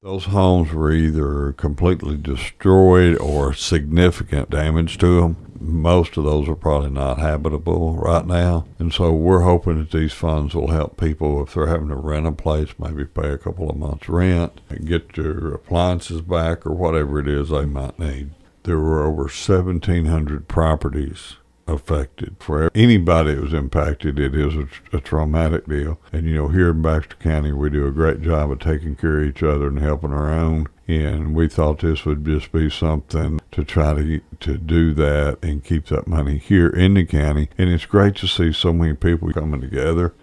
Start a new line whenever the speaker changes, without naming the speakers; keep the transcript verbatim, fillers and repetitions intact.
Those homes were either completely destroyed or significant damage to them. Most of those are probably not habitable right now. And so we're hoping that these funds will help people if they're having to rent a place, maybe pay a couple of months rent, and get their appliances back or whatever it is they might need. There were over seventeen hundred properties affected. For anybody that was impacted, it is a, a traumatic deal. And, you know, here in Baxter County, we do a great job of taking care of each other and helping our own. And we thought this would just be something to try to to do that and keep that money here in the county. And it's great to see so many people coming together